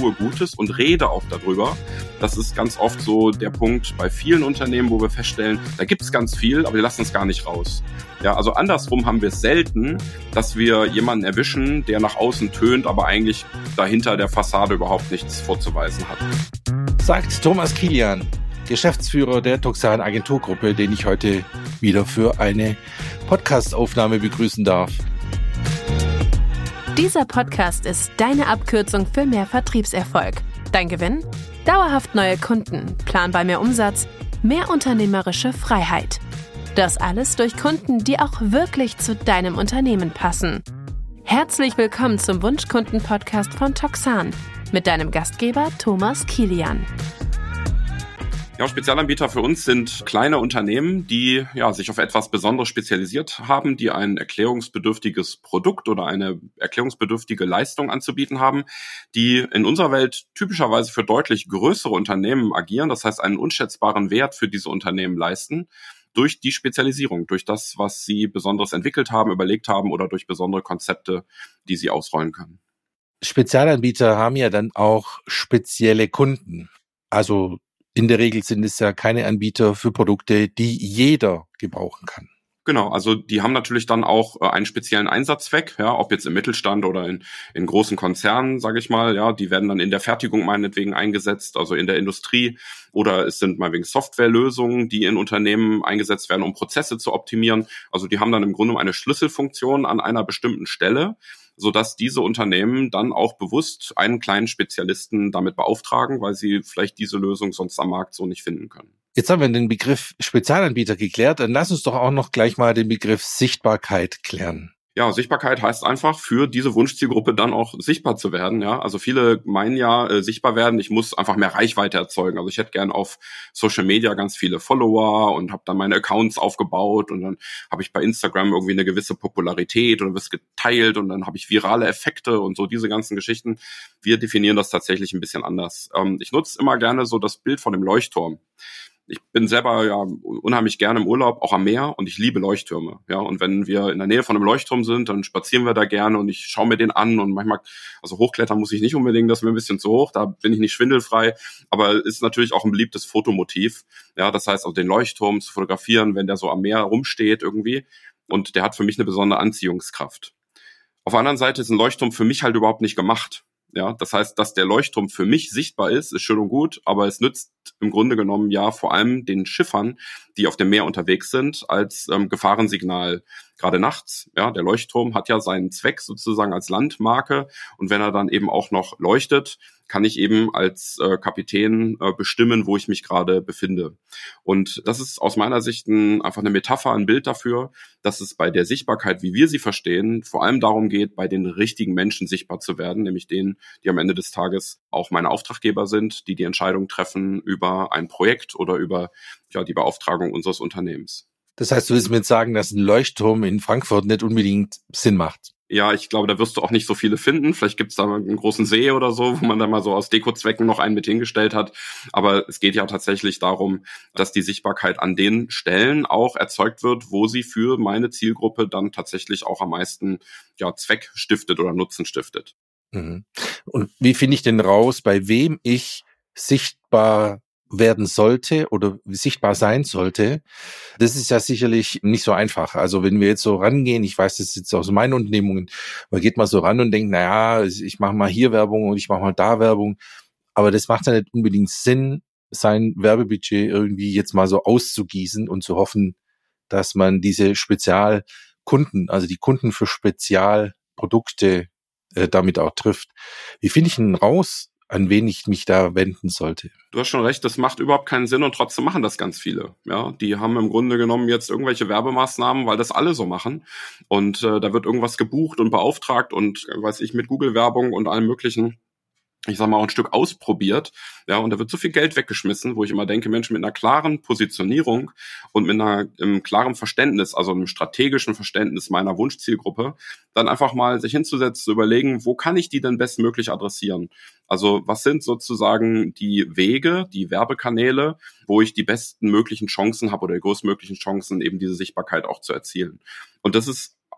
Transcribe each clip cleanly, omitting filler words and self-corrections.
tue Gutes und rede auch darüber. Das ist ganz oft so der Punkt bei vielen Unternehmen, wo wir feststellen, da gibt es ganz viel, aber die lassen es gar nicht raus. Ja, also andersrum haben wir es selten, dass wir jemanden erwischen, der nach außen tönt, aber eigentlich dahinter der Fassade überhaupt nichts vorzuweisen hat. Sagt Thomas Kilian, Geschäftsführer der Toxan Agenturgruppe, den ich heute wieder für eine Podcast-Aufnahme begrüßen darf. Dieser Podcast ist deine Abkürzung für mehr Vertriebserfolg. Dein Gewinn? Dauerhaft neue Kunden, planbar mehr Umsatz, mehr unternehmerische Freiheit. Das alles durch Kunden, die auch wirklich zu deinem Unternehmen passen. Herzlich willkommen zum Wunschkunden-Podcast von Toxan mit deinem Gastgeber Thomas Kilian. Ja, Spezialanbieter für uns sind kleine Unternehmen, die sich auf etwas Besonderes spezialisiert haben, die ein erklärungsbedürftiges Produkt oder eine erklärungsbedürftige Leistung anzubieten haben, die in unserer Welt typischerweise für deutlich größere Unternehmen agieren, das heißt einen unschätzbaren Wert für diese Unternehmen leisten, durch die Spezialisierung, durch das, was sie Besonderes entwickelt haben, überlegt haben oder durch besondere Konzepte, die sie ausrollen können. Spezialanbieter haben ja dann auch spezielle Kunden. Also in der Regel sind es ja keine Anbieter für Produkte, die jeder gebrauchen kann. Genau, also die haben natürlich dann auch einen speziellen Einsatzzweck, ja, ob jetzt im Mittelstand oder in großen Konzernen, sage ich mal, ja, die werden dann in der Fertigung meinetwegen eingesetzt, also in der Industrie, oder es sind meinetwegen Softwarelösungen, die in Unternehmen eingesetzt werden, um Prozesse zu optimieren. Also die haben dann im Grunde eine Schlüsselfunktion an einer bestimmten Stelle, sodass diese Unternehmen dann auch bewusst einen kleinen Spezialisten damit beauftragen, weil sie vielleicht diese Lösung sonst am Markt so nicht finden können. Jetzt haben wir den Begriff Spezialanbieter geklärt, dann lass uns doch auch noch gleich mal den Begriff Sichtbarkeit klären. Ja, Sichtbarkeit heißt einfach, für diese Wunschzielgruppe dann auch sichtbar zu werden. Ja, also viele meinen ja, sichtbar werden, ich muss einfach mehr Reichweite erzeugen. Also ich hätte gern auf Social Media ganz viele Follower und habe dann meine Accounts aufgebaut und dann habe ich bei Instagram irgendwie eine gewisse Popularität und wird geteilt und dann habe ich virale Effekte und so diese ganzen Geschichten. Wir definieren das tatsächlich ein bisschen anders. Ich nutze immer gerne so das Bild von dem Leuchtturm. Ich bin selber ja unheimlich gerne im Urlaub, auch am Meer, und ich liebe Leuchttürme. Ja, und wenn wir in der Nähe von einem Leuchtturm sind, dann spazieren wir da gerne und ich schaue mir den an und manchmal, also hochklettern muss ich nicht unbedingt, das ist mir ein bisschen zu hoch, da bin ich nicht schwindelfrei, aber ist natürlich auch ein beliebtes Fotomotiv. Ja, das heißt, auch den Leuchtturm zu fotografieren, wenn der so am Meer rumsteht irgendwie, und der hat für mich eine besondere Anziehungskraft. Auf der anderen Seite ist ein Leuchtturm für mich halt überhaupt nicht gemacht. Ja, das heißt, dass der Leuchtturm für mich sichtbar ist schön und gut, aber es nützt im Grunde genommen ja vor allem den Schiffern, die auf dem Meer unterwegs sind, als Gefahrensignal. Gerade nachts, ja, der Leuchtturm hat ja seinen Zweck sozusagen als Landmarke, und wenn er dann eben auch noch leuchtet, kann ich eben als Kapitän bestimmen, wo ich mich gerade befinde. Und das ist aus meiner Sicht einfach eine Metapher, ein Bild dafür, dass es bei der Sichtbarkeit, wie wir sie verstehen, vor allem darum geht, bei den richtigen Menschen sichtbar zu werden, nämlich denen, die am Ende des Tages auch meine Auftraggeber sind, die die Entscheidung treffen über ein Projekt oder über die Beauftragung unseres Unternehmens. Das heißt, du willst mir jetzt sagen, dass ein Leuchtturm in Frankfurt nicht unbedingt Sinn macht? Ja, ich glaube, da wirst du auch nicht so viele finden. Vielleicht gibt's da einen großen See oder so, wo man da mal so aus Dekozwecken noch einen mit hingestellt hat. Aber es geht ja tatsächlich darum, dass die Sichtbarkeit an den Stellen auch erzeugt wird, wo sie für meine Zielgruppe dann tatsächlich auch am meisten Zweck stiftet oder Nutzen stiftet. Mhm. Und wie finde ich denn raus, bei wem ich sichtbar werden sollte oder sichtbar sein sollte? Das ist ja sicherlich nicht so einfach. Also wenn wir jetzt so rangehen, ich weiß das jetzt aus meinen Unternehmungen, man geht mal so ran und denkt, naja, ich mache mal hier Werbung und ich mache mal da Werbung, aber das macht ja nicht unbedingt Sinn, sein Werbebudget irgendwie jetzt mal so auszugießen und zu hoffen, dass man diese Spezialkunden, also die Kunden für Spezialprodukte damit auch trifft. Wie finde ich denn raus, an wen ich mich da wenden sollte? Du hast schon recht, das macht überhaupt keinen Sinn, und trotzdem machen das ganz viele. Ja, die haben im Grunde genommen jetzt irgendwelche Werbemaßnahmen, weil das alle so machen, und da wird irgendwas gebucht und beauftragt und weiß ich, mit Google-Werbung und allem Möglichen, ich sag mal, auch ein Stück ausprobiert, ja, und da wird so viel Geld weggeschmissen, wo ich immer denke, Mensch, mit einer klaren Positionierung und mit einem klaren Verständnis, also einem strategischen Verständnis meiner Wunschzielgruppe, dann einfach mal sich hinzusetzen, zu überlegen, wo kann ich die denn bestmöglich adressieren? Also was sind sozusagen die Wege, die Werbekanäle, wo ich die besten möglichen Chancen habe oder die größtmöglichen Chancen, eben diese Sichtbarkeit auch zu erzielen? Und das ist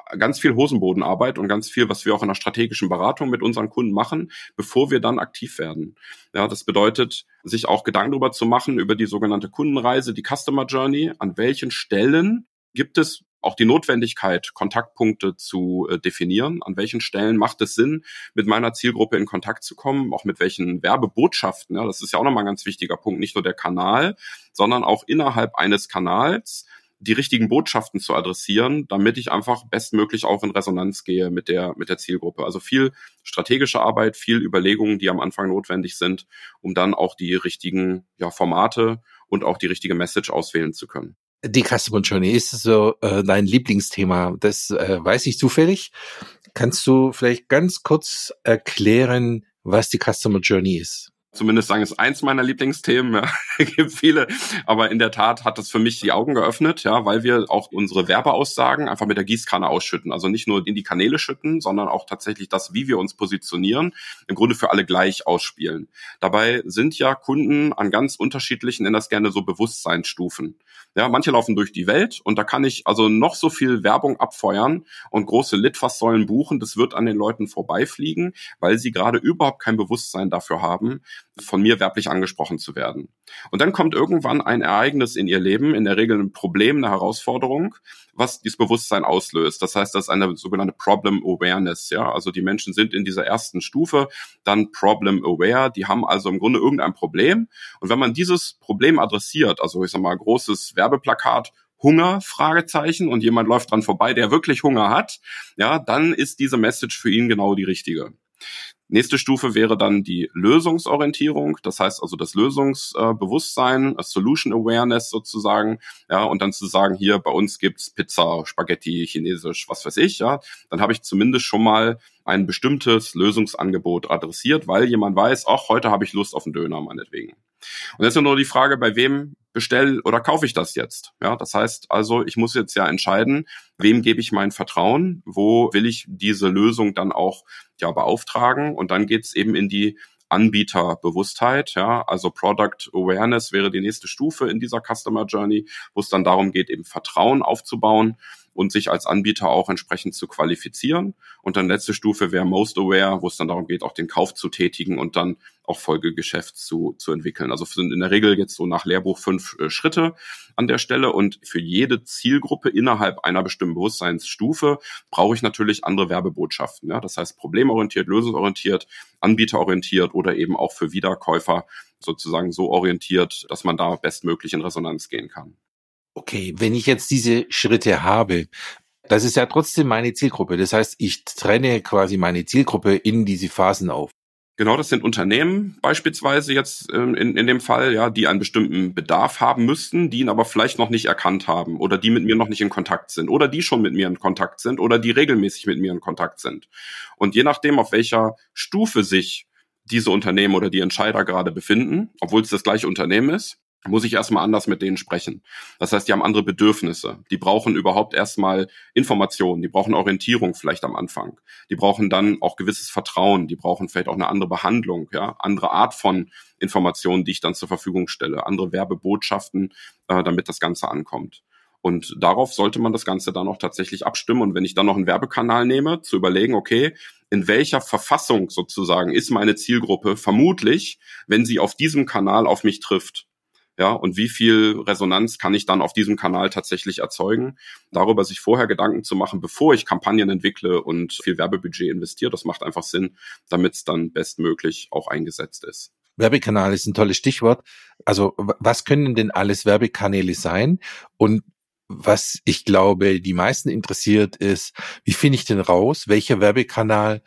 ganz viel Hosenbodenarbeit und ganz viel, was wir auch in der strategischen Beratung mit unseren Kunden machen, bevor wir dann aktiv werden. Ja, das bedeutet, sich auch Gedanken darüber zu machen, über die sogenannte Kundenreise, die Customer Journey, an welchen Stellen gibt es auch die Notwendigkeit, Kontaktpunkte zu definieren. An welchen Stellen macht es Sinn, mit meiner Zielgruppe in Kontakt zu kommen, auch mit welchen Werbebotschaften. Ja, das ist ja auch nochmal ein ganz wichtiger Punkt, nicht nur der Kanal, sondern auch innerhalb eines Kanals die richtigen Botschaften zu adressieren, damit ich einfach bestmöglich auch in Resonanz gehe mit der Zielgruppe. Also viel strategische Arbeit, viel Überlegungen, die am Anfang notwendig sind, um dann auch die richtigen Formate und auch die richtige Message auswählen zu können. Die Customer Journey ist so dein Lieblingsthema. Das weiß ich zufällig. Kannst du vielleicht ganz kurz erklären, was die Customer Journey ist? Zumindest sagen, es eins meiner Lieblingsthemen. Ja. Es gibt viele, aber in der Tat hat das für mich die Augen geöffnet, ja, weil wir auch unsere Werbeaussagen einfach mit der Gießkanne ausschütten. Also nicht nur in die Kanäle schütten, sondern auch tatsächlich das, wie wir uns positionieren, im Grunde für alle gleich ausspielen. Dabei sind ja Kunden an ganz unterschiedlichen, nenne das gerne so Bewusstseinsstufen. Ja, manche laufen durch die Welt und da kann ich also noch so viel Werbung abfeuern und große Litfaßsäulen buchen. Das wird an den Leuten vorbeifliegen, weil sie gerade überhaupt kein Bewusstsein dafür haben, von mir werblich angesprochen zu werden. Und dann kommt irgendwann ein Ereignis in ihr Leben, in der Regel ein Problem, eine Herausforderung, was dieses Bewusstsein auslöst. Das heißt, das ist eine sogenannte Problem Awareness. Ja, also die Menschen sind in dieser ersten Stufe dann Problem Aware. Die haben also im Grunde irgendein Problem. Und wenn man dieses Problem adressiert, also ich sag mal großes Werbeplakat, Hunger, Fragezeichen, und jemand läuft dran vorbei, der wirklich Hunger hat, ja, dann ist diese Message für ihn genau die richtige. Nächste Stufe wäre dann die Lösungsorientierung, das heißt also das Lösungsbewusstsein, Solution Awareness sozusagen, ja, und dann zu sagen, hier bei uns gibt's Pizza, Spaghetti, Chinesisch, was weiß ich, ja, dann habe ich zumindest schon mal ein bestimmtes Lösungsangebot adressiert, weil jemand weiß, ach, heute habe ich Lust auf einen Döner meinetwegen. Und jetzt ist nur die Frage, bei wem bestelle oder kaufe ich das jetzt? Ja, das heißt also, ich muss jetzt ja entscheiden, wem gebe ich mein Vertrauen, wo will ich diese Lösung dann auch beauftragen, und dann geht's eben in die Anbieterbewusstheit, ja, also Product Awareness wäre die nächste Stufe in dieser Customer Journey, wo es dann darum geht, eben Vertrauen aufzubauen und sich als Anbieter auch entsprechend zu qualifizieren. Und dann letzte Stufe wäre Most Aware, wo es dann darum geht, auch den Kauf zu tätigen und dann auch Folgegeschäft zu entwickeln. Also sind in der Regel jetzt so nach Lehrbuch 5 Schritte an der Stelle, und für jede Zielgruppe innerhalb einer bestimmten Bewusstseinsstufe brauche ich natürlich andere Werbebotschaften. Ja? Das heißt problemorientiert, lösungsorientiert, anbieterorientiert oder eben auch für Wiederkäufer sozusagen so orientiert, dass man da bestmöglich in Resonanz gehen kann. Okay, wenn ich jetzt diese Schritte habe, das ist ja trotzdem meine Zielgruppe. Das heißt, ich trenne quasi meine Zielgruppe in diese Phasen auf. Genau, das sind Unternehmen beispielsweise jetzt in dem Fall, ja, die einen bestimmten Bedarf haben müssten, die ihn aber vielleicht noch nicht erkannt haben oder die mit mir noch nicht in Kontakt sind oder die schon mit mir in Kontakt sind oder die regelmäßig mit mir in Kontakt sind. Und je nachdem, auf welcher Stufe sich diese Unternehmen oder die Entscheider gerade befinden, obwohl es das gleiche Unternehmen ist, muss ich erstmal anders mit denen sprechen. Das heißt, die haben andere Bedürfnisse. Die brauchen überhaupt erstmal Informationen. Die brauchen Orientierung vielleicht am Anfang. Die brauchen dann auch gewisses Vertrauen. Die brauchen vielleicht auch eine andere Behandlung, ja, andere Art von Informationen, die ich dann zur Verfügung stelle, andere Werbebotschaften, damit das Ganze ankommt. Und darauf sollte man das Ganze dann auch tatsächlich abstimmen. Und wenn ich dann noch einen Werbekanal nehme, zu überlegen, okay, in welcher Verfassung sozusagen ist meine Zielgruppe vermutlich, wenn sie auf diesem Kanal auf mich trifft. Ja, und wie viel Resonanz kann ich dann auf diesem Kanal tatsächlich erzeugen? Darüber sich vorher Gedanken zu machen, bevor ich Kampagnen entwickle und viel Werbebudget investiere, das macht einfach Sinn, damit es dann bestmöglich auch eingesetzt ist. Werbekanal ist ein tolles Stichwort. Also was können denn alles Werbekanäle sein? Und was ich glaube, die meisten interessiert ist, wie finde ich denn raus, welcher Werbekanal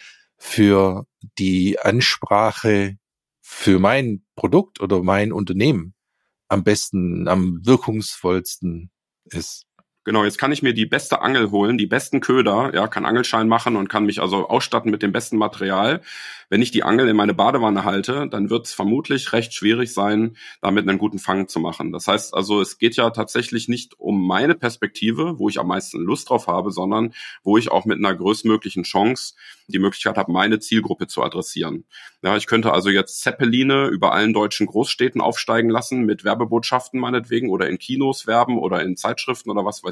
für die Ansprache für mein Produkt oder mein Unternehmen am besten, am wirkungsvollsten ist. Genau, jetzt kann ich mir die beste Angel holen, die besten Köder, ja, kann Angelschein machen und kann mich also ausstatten mit dem besten Material. Wenn ich die Angel in meine Badewanne halte, dann wird es vermutlich recht schwierig sein, damit einen guten Fang zu machen. Das heißt also, es geht ja tatsächlich nicht um meine Perspektive, wo ich am meisten Lust drauf habe, sondern wo ich auch mit einer größtmöglichen Chance die Möglichkeit habe, meine Zielgruppe zu adressieren. Ja, ich könnte also jetzt Zeppeline über allen deutschen Großstädten aufsteigen lassen mit Werbebotschaften meinetwegen oder in Kinos werben oder in Zeitschriften oder was weiß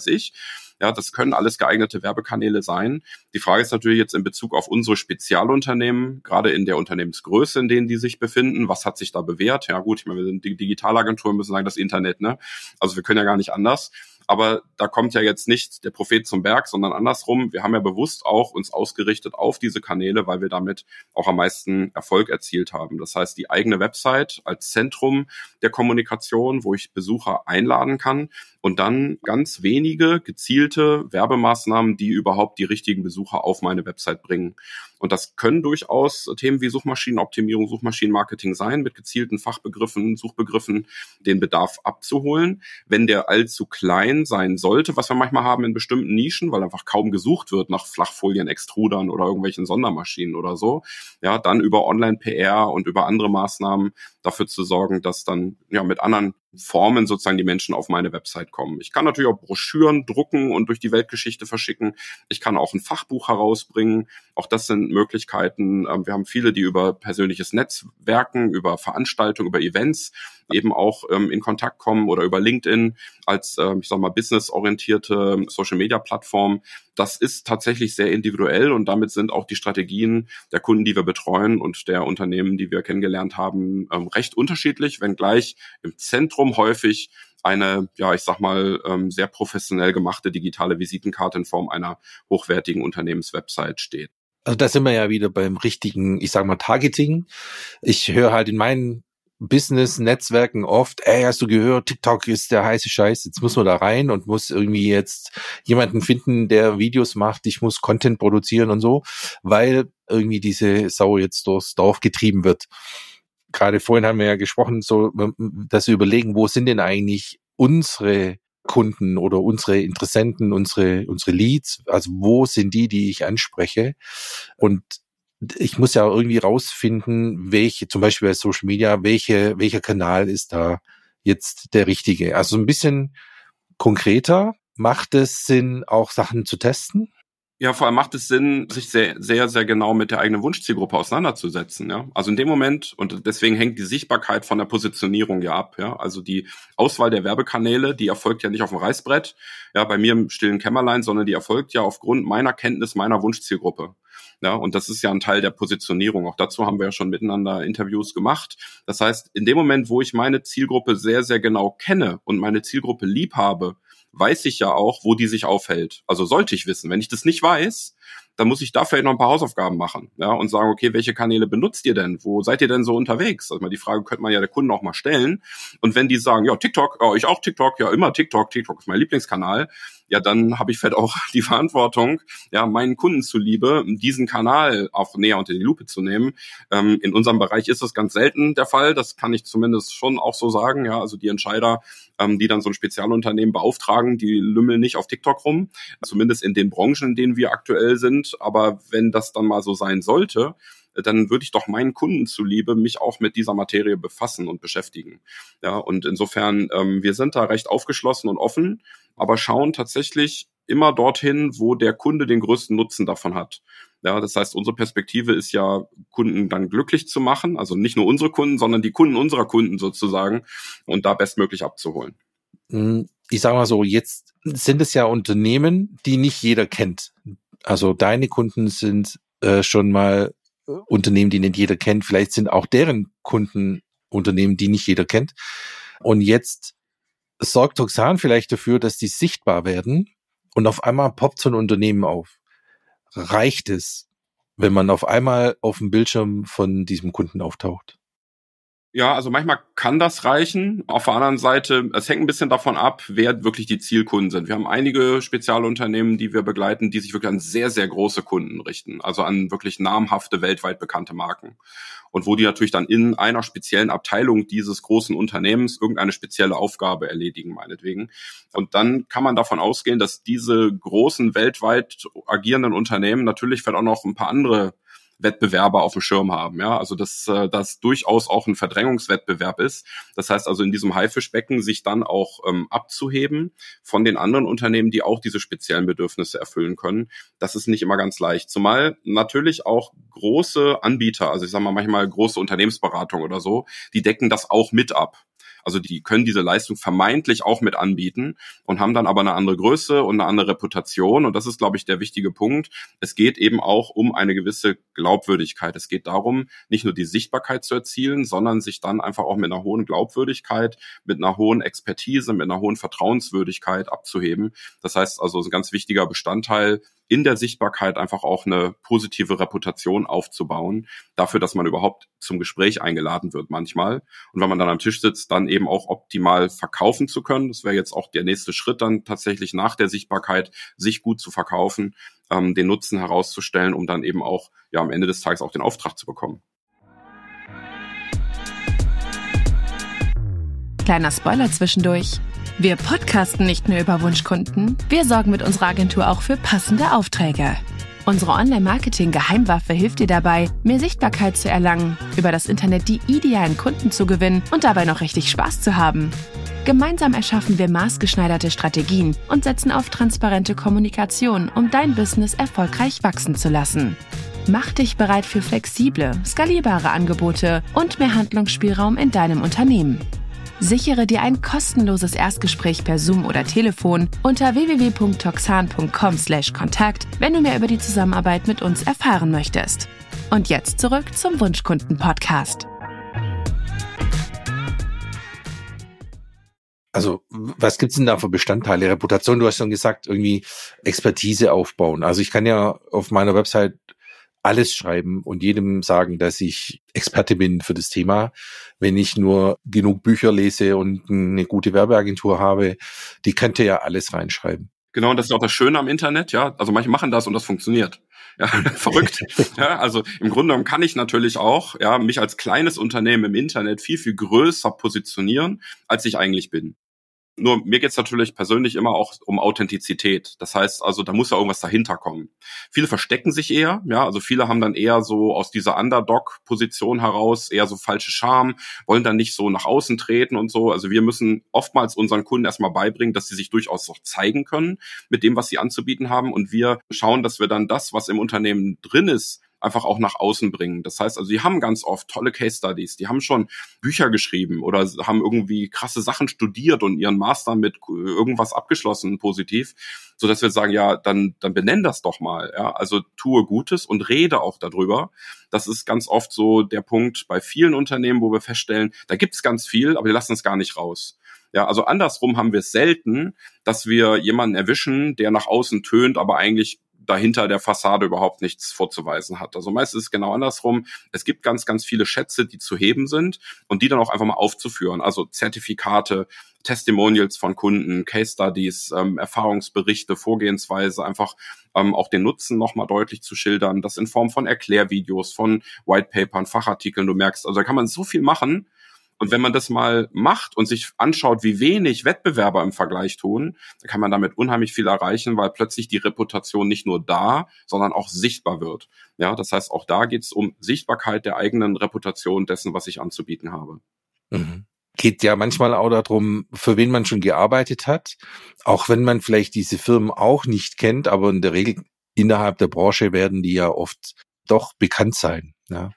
weiß ich. Ja, das können alles geeignete Werbekanäle sein. Die Frage ist natürlich jetzt in Bezug auf unsere Spezialunternehmen, gerade in der Unternehmensgröße, in denen die sich befinden. Was hat sich da bewährt? Ja gut, ich meine, wir sind die Digitalagentur, müssen sagen, das Internet, ne? Also wir können ja gar nicht anders. Aber da kommt ja jetzt nicht der Prophet zum Berg, sondern andersrum. Wir haben ja bewusst auch uns ausgerichtet auf diese Kanäle, weil wir damit auch am meisten Erfolg erzielt haben. Das heißt, die eigene Website als Zentrum der Kommunikation, wo ich Besucher einladen kann und dann ganz wenige gezielte Werbemaßnahmen, die überhaupt die richtigen Besucher auf meine Website bringen. Und das können durchaus Themen wie Suchmaschinenoptimierung, Suchmaschinenmarketing sein, mit gezielten Fachbegriffen, Suchbegriffen den Bedarf abzuholen. Wenn der allzu klein sein sollte, was wir manchmal haben in bestimmten Nischen, weil einfach kaum gesucht wird nach Flachfolien, Extrudern oder irgendwelchen Sondermaschinen oder so, ja, dann über Online-PR und über andere Maßnahmen dafür zu sorgen, dass dann ja mit anderen Formen sozusagen die Menschen auf meine Website kommen. Ich kann natürlich auch Broschüren drucken und durch die Weltgeschichte verschicken. Ich kann auch ein Fachbuch herausbringen. Auch das sind Möglichkeiten. Wir haben viele, die über persönliches Netzwerken, über Veranstaltungen, über Events eben auch in Kontakt kommen oder über LinkedIn als, ich sag mal, businessorientierte Social-Media-Plattform. Das ist tatsächlich sehr individuell und damit sind auch die Strategien der Kunden, die wir betreuen und der Unternehmen, die wir kennengelernt haben, recht unterschiedlich, wenngleich im Zentrum häufig eine, ja, ich sag mal, sehr professionell gemachte digitale Visitenkarte in Form einer hochwertigen Unternehmenswebsite steht. Also da sind wir ja wieder beim richtigen, ich sag mal, Targeting. Ich höre halt in meinen Business-Netzwerken oft, hast du gehört, TikTok ist der heiße Scheiß, jetzt muss man da rein und muss irgendwie jetzt jemanden finden, der Videos macht, ich muss Content produzieren und so, weil irgendwie diese Sau jetzt durchs Dorf getrieben wird. Gerade vorhin haben wir ja gesprochen, so, dass wir überlegen, wo sind denn eigentlich unsere Kunden oder unsere Interessenten, unsere Leads, also wo sind die ich anspreche? Und ich muss ja irgendwie rausfinden, welche, zum Beispiel bei Social Media, welcher Kanal ist da jetzt der richtige. Also ein bisschen konkreter. Macht es Sinn, auch Sachen zu testen? Ja, vor allem macht es Sinn, sich sehr, sehr, sehr genau mit der eigenen Wunschzielgruppe auseinanderzusetzen, ja. Also in dem Moment, und deswegen hängt die Sichtbarkeit von der Positionierung ja ab, ja. Also die Auswahl der Werbekanäle, die erfolgt ja nicht auf dem Reißbrett, ja, bei mir im stillen Kämmerlein, sondern die erfolgt ja aufgrund meiner Kenntnis meiner Wunschzielgruppe. Ja, und das ist ja ein Teil der Positionierung. Auch dazu haben wir ja schon miteinander Interviews gemacht. Das heißt, in dem Moment, wo ich meine Zielgruppe sehr, sehr genau kenne und meine Zielgruppe lieb habe, weiß ich ja auch, wo die sich aufhält. Also sollte ich wissen. Wenn ich das nicht weiß, dann muss ich da vielleicht noch ein paar Hausaufgaben machen, ja, und sagen, okay, welche Kanäle benutzt ihr denn? Wo seid ihr denn so unterwegs? Also die Frage könnte man ja der Kunden auch mal stellen. Und wenn die sagen, ja, TikTok, ich auch TikTok, ja, immer TikTok ist mein Lieblingskanal, ja, dann habe ich vielleicht auch die Verantwortung, ja, meinen Kunden zuliebe, diesen Kanal auch näher unter die Lupe zu nehmen. In unserem Bereich ist das ganz selten der Fall. Das kann ich zumindest schon auch so sagen, ja, also die Entscheider, die dann so ein Spezialunternehmen beauftragen, die lümmeln nicht auf TikTok rum, zumindest in den Branchen, in denen wir aktuell sind. Aber wenn das dann mal so sein sollte, dann würde ich doch meinen Kunden zuliebe mich auch mit dieser Materie befassen und beschäftigen. Ja, und insofern, wir sind da recht aufgeschlossen und offen, aber schauen tatsächlich immer dorthin, wo der Kunde den größten Nutzen davon hat. Ja, das heißt, unsere Perspektive ist ja, Kunden dann glücklich zu machen, also nicht nur unsere Kunden, sondern die Kunden unserer Kunden sozusagen und da bestmöglich abzuholen. Ich sage mal so, jetzt sind es ja Unternehmen, die nicht jeder kennt. Also deine Kunden sind schon mal Unternehmen, die nicht jeder kennt. Vielleicht sind auch deren Kunden Unternehmen, die nicht jeder kennt. Und jetzt sorgt Toxan vielleicht dafür, dass die sichtbar werden und auf einmal poppt so ein Unternehmen auf. Reicht es, wenn man auf einmal auf dem Bildschirm von diesem Kunden auftaucht? Ja, also manchmal kann das reichen. Auf der anderen Seite, es hängt ein bisschen davon ab, wer wirklich die Zielkunden sind. Wir haben einige Spezialunternehmen, die wir begleiten, die sich wirklich an sehr, sehr große Kunden richten. Also an wirklich namhafte, weltweit bekannte Marken. Und wo die natürlich dann in einer speziellen Abteilung dieses großen Unternehmens irgendeine spezielle Aufgabe erledigen, meinetwegen. Und dann kann man davon ausgehen, dass diese großen, weltweit agierenden Unternehmen natürlich vielleicht auch noch ein paar andere Wettbewerber auf dem Schirm haben, ja, also dass das durchaus auch ein Verdrängungswettbewerb ist. Das heißt also in diesem Haifischbecken sich dann auch abzuheben von den anderen Unternehmen, die auch diese speziellen Bedürfnisse erfüllen können. Das ist nicht immer ganz leicht. Zumal natürlich auch große Anbieter, also ich sage mal manchmal große Unternehmensberatung oder so, die decken das auch mit ab. Also die können diese Leistung vermeintlich auch mit anbieten und haben dann aber eine andere Größe und eine andere Reputation. Und das ist, glaube ich, der wichtige Punkt. Es geht eben auch um eine gewisse Glaubwürdigkeit. Es geht darum, nicht nur die Sichtbarkeit zu erzielen, sondern sich dann einfach auch mit einer hohen Glaubwürdigkeit, mit einer hohen Expertise, mit einer hohen Vertrauenswürdigkeit abzuheben. Das heißt also, ein ganz wichtiger Bestandteil in der Sichtbarkeit einfach auch eine positive Reputation aufzubauen, dafür, dass man überhaupt zum Gespräch eingeladen wird manchmal. Und wenn man dann am Tisch sitzt, dann eben auch optimal verkaufen zu können. Das wäre jetzt auch der nächste Schritt dann tatsächlich nach der Sichtbarkeit, sich gut zu verkaufen, den Nutzen herauszustellen, um dann eben auch am Ende des Tages auch den Auftrag zu bekommen. Kleiner Spoiler zwischendurch. Wir podcasten nicht nur über Wunschkunden, wir sorgen mit unserer Agentur auch für passende Aufträge. Unsere Online-Marketing-Geheimwaffe hilft dir dabei, mehr Sichtbarkeit zu erlangen, über das Internet die idealen Kunden zu gewinnen und dabei noch richtig Spaß zu haben. Gemeinsam erschaffen wir maßgeschneiderte Strategien und setzen auf transparente Kommunikation, um dein Business erfolgreich wachsen zu lassen. Mach dich bereit für flexible, skalierbare Angebote und mehr Handlungsspielraum in deinem Unternehmen. Sichere dir ein kostenloses Erstgespräch per Zoom oder Telefon unter www.toxan.com/Kontakt, wenn du mehr über die Zusammenarbeit mit uns erfahren möchtest. Und jetzt zurück zum Wunschkunden-Podcast. Also, was gibt's denn da für Bestandteile? Reputation, du hast schon gesagt, irgendwie Expertise aufbauen. Also ich kann ja auf meiner Website alles schreiben und jedem sagen, dass ich Experte bin für das Thema. Wenn ich nur genug Bücher lese und eine gute Werbeagentur habe, die könnte ja alles reinschreiben. Genau, und das ist auch das Schöne am Internet, ja. Also manche machen das und das funktioniert. Ja, verrückt. Ja, also im Grunde genommen kann ich natürlich auch, mich als kleines Unternehmen im Internet viel, viel größer positionieren, als ich eigentlich bin. Nur mir geht's natürlich persönlich immer auch um Authentizität. Das heißt also, da muss ja irgendwas dahinter kommen. Viele verstecken sich eher, also viele haben dann eher so aus dieser Underdog-Position heraus eher so falsche Scham, wollen dann nicht so nach außen treten und so. Also wir müssen oftmals unseren Kunden erstmal beibringen, dass sie sich durchaus auch zeigen können mit dem, was sie anzubieten haben. Und wir schauen, dass wir dann das, was im Unternehmen drin ist, einfach auch nach außen bringen. Das heißt also, die haben ganz oft tolle Case Studies, die haben schon Bücher geschrieben oder haben irgendwie krasse Sachen studiert und ihren Master mit irgendwas abgeschlossen, positiv, sodass wir sagen, dann benenn das doch mal, also tue Gutes und rede auch darüber. Das ist ganz oft so der Punkt bei vielen Unternehmen, wo wir feststellen, da gibt's ganz viel, aber die lassen es gar nicht raus. Ja, also andersrum haben wir es selten, dass wir jemanden erwischen, der nach außen tönt, aber eigentlich dahinter der Fassade überhaupt nichts vorzuweisen hat. Also meistens ist es genau andersrum. Es gibt ganz, ganz viele Schätze, die zu heben sind und die dann auch einfach mal aufzuführen. Also Zertifikate, Testimonials von Kunden, Case Studies, Erfahrungsberichte, Vorgehensweise, einfach auch den Nutzen nochmal deutlich zu schildern. Das in Form von Erklärvideos, von Whitepapern, Fachartikeln. Du merkst, also da kann man so viel machen. Und wenn man das mal macht und sich anschaut, wie wenig Wettbewerber im Vergleich tun, dann kann man damit unheimlich viel erreichen, weil plötzlich die Reputation nicht nur da, sondern auch sichtbar wird. Ja, das heißt, auch da geht es um Sichtbarkeit der eigenen Reputation dessen, was ich anzubieten habe. Mhm. Geht ja manchmal auch darum, für wen man schon gearbeitet hat, auch wenn man vielleicht diese Firmen auch nicht kennt, aber in der Regel innerhalb der Branche werden die ja oft doch bekannt sein, ja.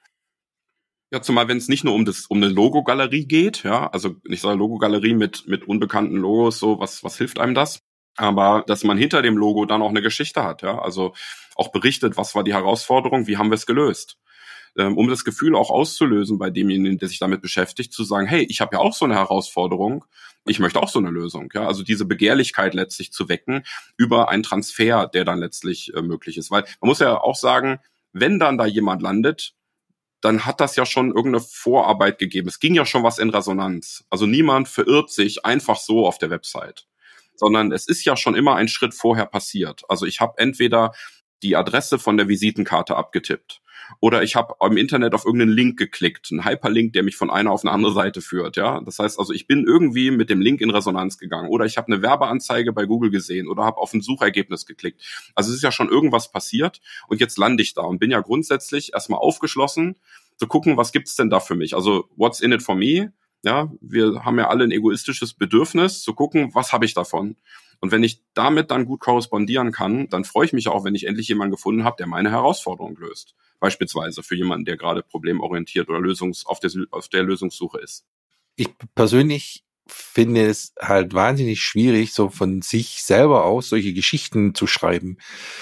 Ja, zumal wenn es nicht nur um eine Logogalerie geht, also ich sage Logogalerie mit unbekannten Logos, so was hilft einem das? Aber dass man hinter dem Logo dann auch eine Geschichte hat, also auch berichtet, was war die Herausforderung, wie haben wir es gelöst? Um das Gefühl auch auszulösen bei demjenigen, der sich damit beschäftigt, zu sagen, hey, ich habe ja auch so eine Herausforderung, ich möchte auch so eine Lösung, also diese Begehrlichkeit letztlich zu wecken über einen Transfer, der dann letztlich möglich ist. Weil man muss ja auch sagen, wenn dann da jemand landet, dann hat das ja schon irgendeine Vorarbeit gegeben. Es ging ja schon was in Resonanz. Also niemand verirrt sich einfach so auf der Website, sondern es ist ja schon immer ein Schritt vorher passiert. Also ich habe entweder die Adresse von der Visitenkarte abgetippt oder ich habe im Internet auf irgendeinen Link geklickt, einen Hyperlink, der mich von einer auf eine andere Seite führt. Das heißt also, ich bin irgendwie mit dem Link in Resonanz gegangen oder ich habe eine Werbeanzeige bei Google gesehen oder habe auf ein Suchergebnis geklickt. Also es ist ja schon irgendwas passiert und jetzt lande ich da und bin ja grundsätzlich erstmal aufgeschlossen zu gucken, was gibt's denn da für mich? Also what's in it for me? Wir haben ja alle ein egoistisches Bedürfnis zu gucken, was habe ich davon? Und wenn ich damit dann gut korrespondieren kann, dann freue ich mich auch, wenn ich endlich jemanden gefunden habe, der meine Herausforderung löst. Beispielsweise für jemanden, der gerade problemorientiert oder auf der Lösungssuche ist. ich persönlich finde es halt wahnsinnig schwierig, so von sich selber aus solche Geschichten zu schreiben.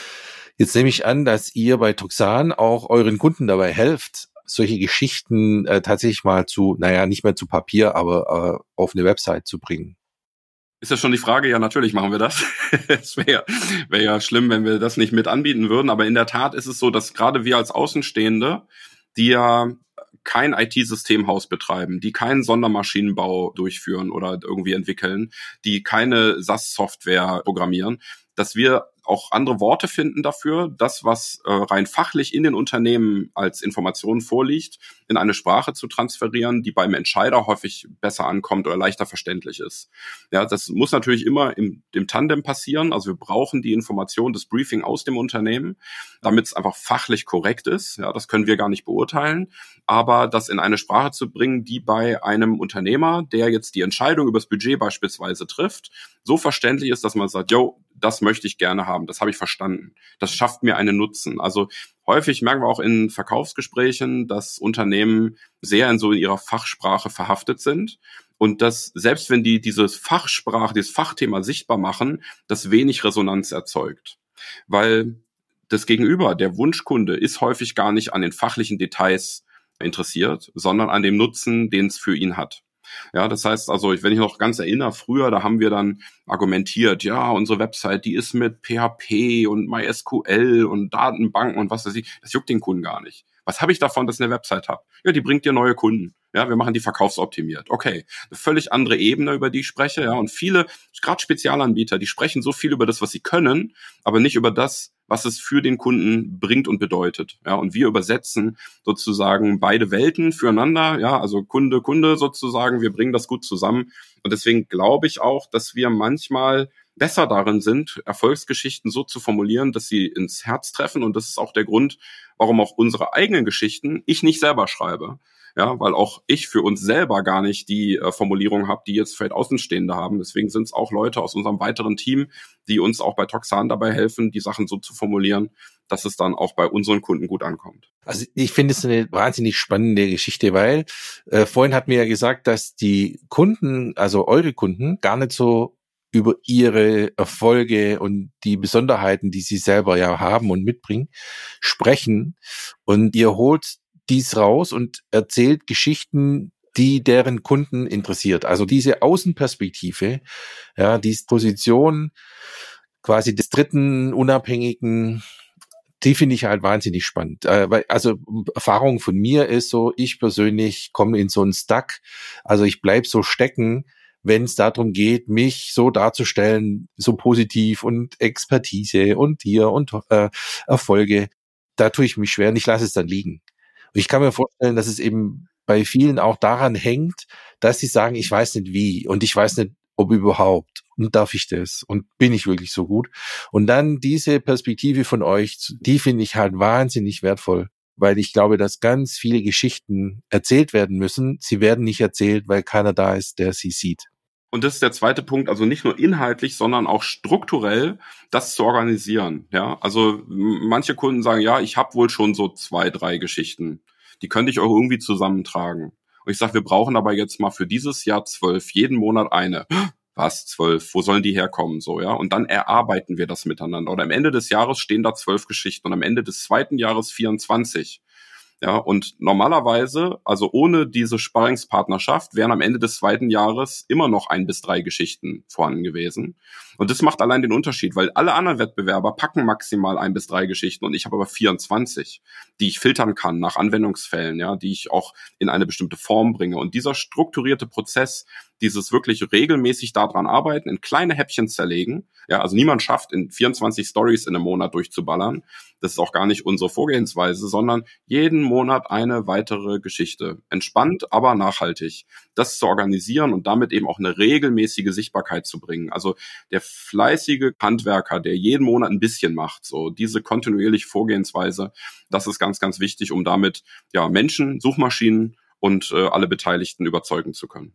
Jetzt nehme ich an, dass ihr bei Toxan auch euren Kunden dabei helft, solche Geschichten tatsächlich mal nicht mehr zu Papier, aber auf eine Website zu bringen. Ist ja schon die Frage, ja, natürlich machen wir das. Es wäre ja schlimm, wenn wir das nicht mit anbieten würden. Aber in der Tat ist es so, dass gerade wir als Außenstehende, die ja kein IT-Systemhaus betreiben, die keinen Sondermaschinenbau durchführen oder irgendwie entwickeln, die keine SaaS-Software programmieren, dass wir auch andere Worte finden dafür, das, was rein fachlich in den Unternehmen als Information vorliegt, in eine Sprache zu transferieren, die beim Entscheider häufig besser ankommt oder leichter verständlich ist. Ja, das muss natürlich immer im Tandem passieren. Also wir brauchen die Information, das Briefing aus dem Unternehmen, damit es einfach fachlich korrekt ist. Ja, das können wir gar nicht beurteilen. Aber das in eine Sprache zu bringen, die bei einem Unternehmer, der jetzt die Entscheidung über das Budget beispielsweise trifft, so verständlich ist, dass man sagt, yo, das möchte ich gerne haben, das habe ich verstanden. Das schafft mir einen Nutzen. Also häufig merken wir auch in Verkaufsgesprächen, dass Unternehmen sehr in ihrer Fachsprache verhaftet sind und dass selbst wenn die dieses Fachthema sichtbar machen, das wenig Resonanz erzeugt. Weil das Gegenüber, der Wunschkunde, ist häufig gar nicht an den fachlichen Details interessiert, sondern an dem Nutzen, den es für ihn hat. Ja, das heißt also, wenn ich noch ganz erinnere, früher, da haben wir dann argumentiert, ja, unsere Website, die ist mit PHP und MySQL und Datenbanken und was weiß ich, das juckt den Kunden gar nicht. Was habe ich davon, dass ich eine Website habe? Ja, die bringt dir neue Kunden. Ja, wir machen die verkaufsoptimiert. Okay, eine völlig andere Ebene, über die ich spreche. Ja, und viele, gerade Spezialanbieter, die sprechen so viel über das, was sie können, aber nicht über das, was es für den Kunden bringt und bedeutet. Ja, und wir übersetzen sozusagen beide Welten füreinander. Ja, also Kunde sozusagen. Wir bringen das gut zusammen. Und deswegen glaube ich auch, dass wir manchmal besser darin sind, Erfolgsgeschichten so zu formulieren, dass sie ins Herz treffen. Und das ist auch der Grund, warum auch unsere eigenen Geschichten ich nicht selber schreibe. Ja, weil auch ich für uns selber gar nicht die Formulierung habe, die jetzt vielleicht Außenstehende haben. Deswegen sind es auch Leute aus unserem weiteren Team, die uns auch bei Toxan dabei helfen, die Sachen so zu formulieren, dass es dann auch bei unseren Kunden gut ankommt. Also ich finde es eine wahnsinnig spannende Geschichte, weil vorhin hat mir ja gesagt, dass die Kunden, also eure Kunden, gar nicht so über ihre Erfolge und die Besonderheiten, die sie selber ja haben und mitbringen, sprechen. Und ihr holt dies raus und erzählt Geschichten, die deren Kunden interessiert. Also diese Außenperspektive, ja, diese Position quasi des dritten Unabhängigen, die finde ich halt wahnsinnig spannend. Also Erfahrung von mir ist so, ich persönlich komme in so einen Stuck, also ich bleib so stecken, wenn es darum geht, mich so darzustellen, so positiv und Expertise und hier und Erfolge, da tue ich mich schwer und ich lasse es dann liegen. Und ich kann mir vorstellen, dass es eben bei vielen auch daran hängt, dass sie sagen, ich weiß nicht wie und ich weiß nicht, ob überhaupt und darf ich das und bin ich wirklich so gut. Und dann diese Perspektive von euch, die finde ich halt wahnsinnig wertvoll, weil ich glaube, dass ganz viele Geschichten erzählt werden müssen. Sie werden nicht erzählt, weil keiner da ist, der sie sieht. Und das ist der zweite Punkt, also nicht nur inhaltlich, sondern auch strukturell das zu organisieren. Ja, also manche Kunden sagen, ja, ich habe wohl schon so 2, 3 Geschichten, die könnte ich auch irgendwie zusammentragen. Und ich sage, wir brauchen aber jetzt mal für dieses Jahr 12, jeden Monat eine. Was, 12? Wo sollen die herkommen? So, ja. Und dann erarbeiten wir das miteinander. Oder am Ende des Jahres stehen da 12 Geschichten und am Ende des zweiten Jahres 24. Ja, und normalerweise, also ohne diese Sparringspartnerschaft, wären am Ende des zweiten Jahres immer noch 1 bis 3 Geschichten vorhanden gewesen. Und das macht allein den Unterschied, weil alle anderen Wettbewerber packen maximal 1 bis 3 Geschichten und ich habe aber 24, die ich filtern kann nach Anwendungsfällen, ja, die ich auch in eine bestimmte Form bringe. Und dieser strukturierte Prozess, dieses wirklich regelmäßig daran arbeiten, in kleine Häppchen zerlegen, ja, also niemand schafft, in 24 Stories in einem Monat durchzuballern. Das ist auch gar nicht unsere Vorgehensweise, sondern jeden Monat eine weitere Geschichte. Entspannt, aber nachhaltig. Das zu organisieren und damit eben auch eine regelmäßige Sichtbarkeit zu bringen. Also der fleißige Handwerker, der jeden Monat ein bisschen macht, so diese kontinuierliche Vorgehensweise, das ist ganz, ganz wichtig, um damit ja Menschen, Suchmaschinen und alle Beteiligten überzeugen zu können.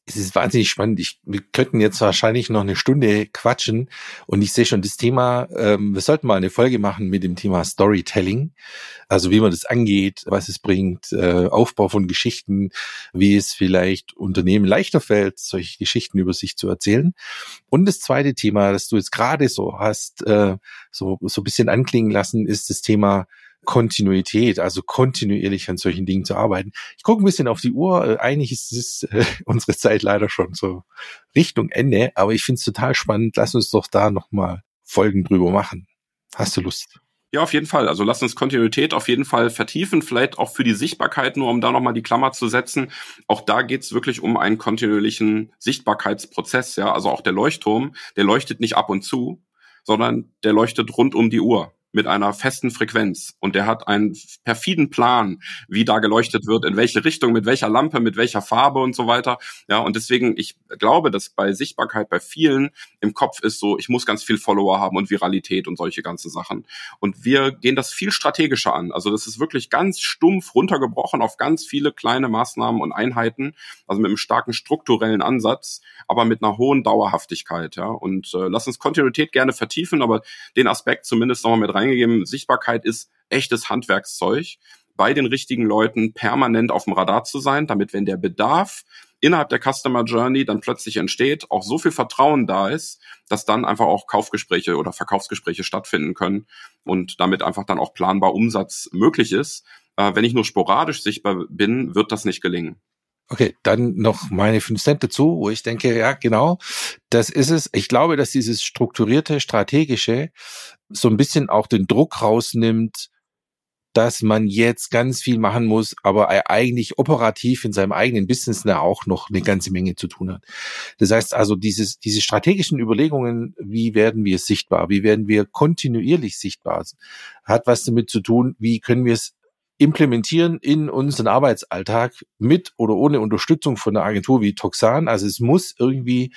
Es ist wahnsinnig spannend. Wir könnten jetzt wahrscheinlich noch eine Stunde quatschen und ich sehe schon das Thema, wir sollten mal eine Folge machen mit dem Thema Storytelling, also wie man das angeht, was es bringt, Aufbau von Geschichten, wie es vielleicht Unternehmen leichter fällt, solche Geschichten über sich zu erzählen. Und das zweite Thema, das du jetzt gerade so hast, so ein bisschen anklingen lassen, ist das Thema Kontinuität, also kontinuierlich an solchen Dingen zu arbeiten. Ich gucke ein bisschen auf die Uhr. Eigentlich ist es unsere Zeit leider schon so Richtung Ende, aber ich finde es total spannend. Lass uns doch da nochmal Folgen drüber machen. Hast du Lust? Ja, auf jeden Fall. Also lass uns Kontinuität auf jeden Fall vertiefen, vielleicht auch für die Sichtbarkeit, nur um da nochmal die Klammer zu setzen. Auch da geht's wirklich um einen kontinuierlichen Sichtbarkeitsprozess. Ja, also auch der Leuchtturm, der leuchtet nicht ab und zu, sondern der leuchtet rund um die Uhr mit einer festen Frequenz. Und der hat einen perfiden Plan, wie da geleuchtet wird, in welche Richtung, mit welcher Lampe, mit welcher Farbe und so weiter. Ja, und deswegen, ich glaube, dass bei Sichtbarkeit bei vielen im Kopf ist so, ich muss ganz viel Follower haben und Viralität und solche ganzen Sachen. Und wir gehen das viel strategischer an. Also das ist wirklich ganz stumpf runtergebrochen auf ganz viele kleine Maßnahmen und Einheiten, also mit einem starken strukturellen Ansatz, aber mit einer hohen Dauerhaftigkeit. Ja, und lass uns Kontinuität gerne vertiefen, aber den Aspekt zumindest nochmal mit reingegeben. Sichtbarkeit ist echtes Handwerkszeug, bei den richtigen Leuten permanent auf dem Radar zu sein, damit, wenn der Bedarf innerhalb der Customer Journey dann plötzlich entsteht, auch so viel Vertrauen da ist, dass dann einfach auch Kaufgespräche oder Verkaufsgespräche stattfinden können und damit einfach dann auch planbar Umsatz möglich ist. Wenn ich nur sporadisch sichtbar bin, wird das nicht gelingen. Okay, dann noch meine 5 Cent dazu, wo ich denke, ja genau, das ist es. Ich glaube, dass dieses strukturierte, strategische so ein bisschen auch den Druck rausnimmt, dass man jetzt ganz viel machen muss, aber eigentlich operativ in seinem eigenen Business auch noch eine ganze Menge zu tun hat. Das heißt also, diese strategischen Überlegungen, wie werden wir sichtbar, wie werden wir kontinuierlich sichtbar, hat was damit zu tun, wie können wir es implementieren in unseren Arbeitsalltag mit oder ohne Unterstützung von einer Agentur wie Toxan. Also es muss irgendwie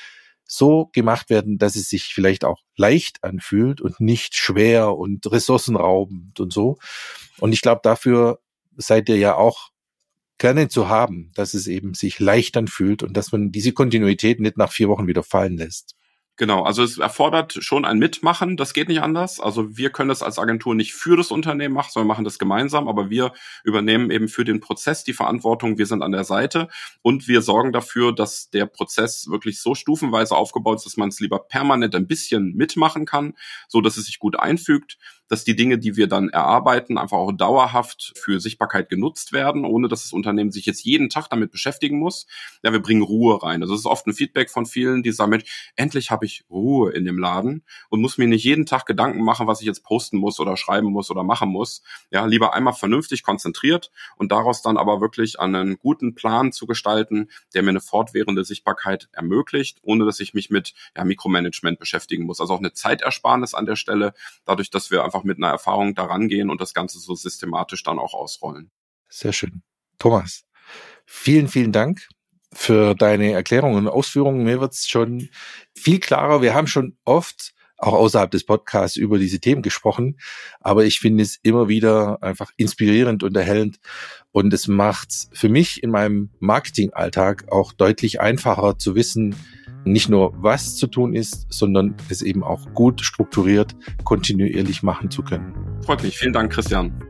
so gemacht werden, dass es sich vielleicht auch leicht anfühlt und nicht schwer und ressourcenraubend und so. Und ich glaube, dafür seid ihr ja auch gerne zu haben, dass es eben sich leicht anfühlt und dass man diese Kontinuität nicht nach 4 Wochen wieder fallen lässt. Genau, also es erfordert schon ein Mitmachen, das geht nicht anders. Also wir können das als Agentur nicht für das Unternehmen machen, sondern machen das gemeinsam, aber wir übernehmen eben für den Prozess die Verantwortung, wir sind an der Seite und wir sorgen dafür, dass der Prozess wirklich so stufenweise aufgebaut ist, dass man es lieber permanent ein bisschen mitmachen kann, so dass es sich gut einfügt, dass die Dinge, die wir dann erarbeiten, einfach auch dauerhaft für Sichtbarkeit genutzt werden, ohne dass das Unternehmen sich jetzt jeden Tag damit beschäftigen muss. Ja, wir bringen Ruhe rein. Also das ist oft ein Feedback von vielen, die sagen, Mensch, endlich habe ich Ruhe in dem Laden und muss mir nicht jeden Tag Gedanken machen, was ich jetzt posten muss oder schreiben muss oder machen muss. Ja, lieber einmal vernünftig konzentriert und daraus dann aber wirklich einen guten Plan zu gestalten, der mir eine fortwährende Sichtbarkeit ermöglicht, ohne dass ich mich mit Mikromanagement beschäftigen muss. Also auch eine Zeitersparnis an der Stelle, dadurch, dass wir einfach mit einer Erfahrung daran gehen und das Ganze so systematisch dann auch ausrollen. Sehr schön. Thomas, vielen, vielen Dank für deine Erklärungen und Ausführungen. Mir wird es schon viel klarer. Wir haben schon oft, auch außerhalb des Podcasts, über diese Themen gesprochen, aber ich finde es immer wieder einfach inspirierend und erhellend und es macht es für mich in meinem Marketingalltag auch deutlich einfacher zu wissen, nicht nur was zu tun ist, sondern es eben auch gut strukturiert, kontinuierlich machen zu können. Freut mich. Vielen Dank, Christian.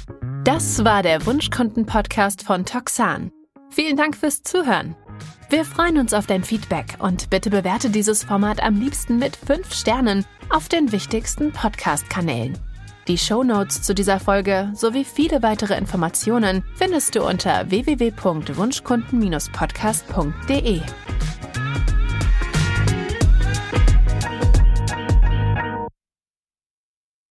Das war der Wunschkunden-Podcast von Toxan. Vielen Dank fürs Zuhören. Wir freuen uns auf dein Feedback und bitte bewerte dieses Format am liebsten mit 5 Sternen auf den wichtigsten Podcast-Kanälen. Die Shownotes zu dieser Folge sowie viele weitere Informationen findest du unter www.wunschkunden-podcast.de.